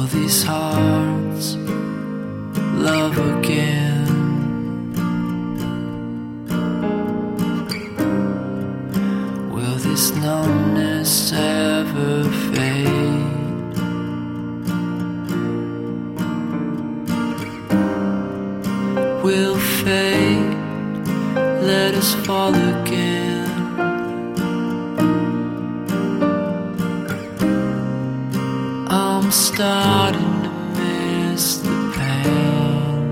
these hearts love again? Will this numbness ever fade? Will fate let us fall again? I'm starting to miss the pain.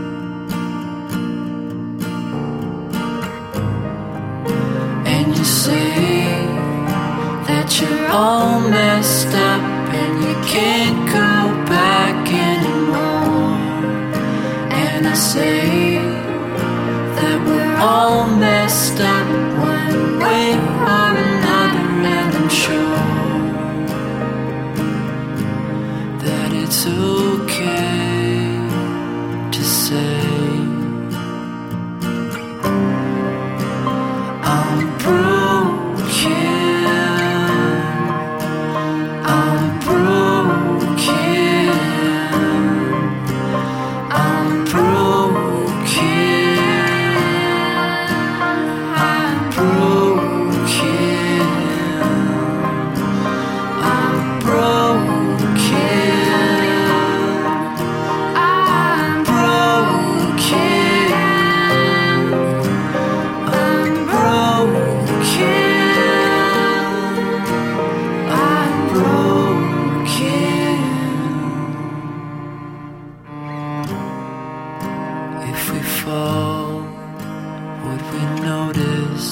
And you say that you're all messed up and you can't go back anymore. And I say that we're all messed up one way or another, and I'm sure that it's okay to say I'm broken, I'm broken, I'm broken, I'm broken, I'm If we fall, would we notice?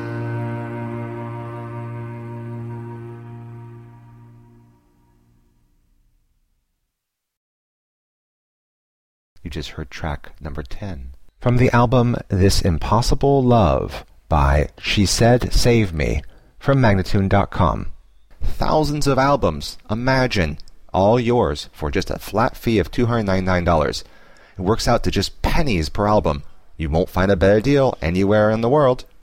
You just heard track number 10 from the album This Impossible Love by She Said Save Me from Magnatune.com. Thousands of albums, imagine, all yours for just a flat fee of $299. It works out to just pennies per album. You won't find a better deal anywhere in the world.